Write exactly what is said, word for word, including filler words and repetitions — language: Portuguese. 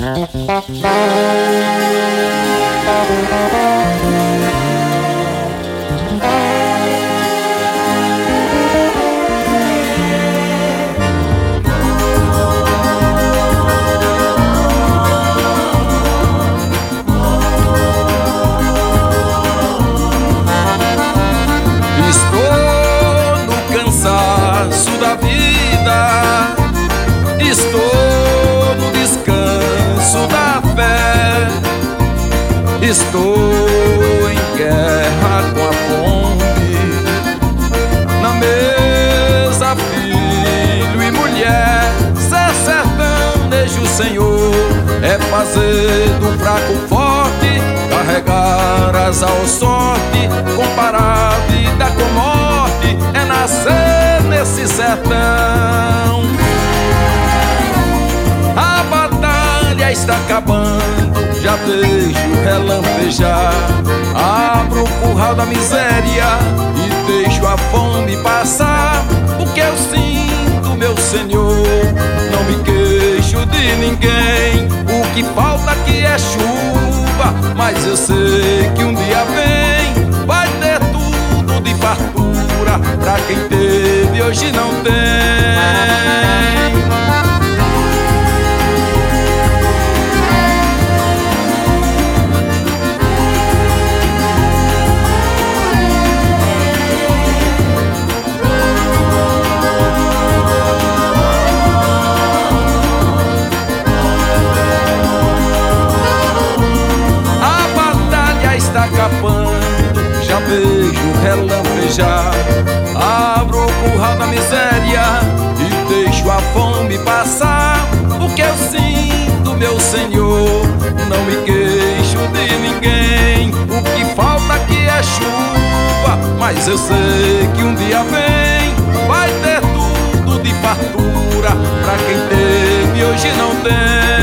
Da vida, estou no descanso da fé, estou em guerra com a fome, na mesa filho e mulher. Ser sertanejo, Senhor, é fazer do fraco forte, carregar as ao sorte, comparar a vida com morte, é nascer nesse sertão. A batalha está acabando, já vejo relampejar. Abro o curral da miséria e deixo a fome passar. O que eu sinto, meu Senhor, não me queixo de ninguém. O que falta aqui é chuva, mas eu sei que um dia vem, vai ter tudo de fartura pra quem teve, hoje não tem. A batalha está acabando, já vejo relampejar. Abro o curral da miséria e deixo a fome passar. O que eu sinto, meu Senhor, não me queixo de ninguém. O que falta aqui é chuva, mas eu sei que um dia vem, vai ter tudo de fartura pra quem teve, hoje não tem.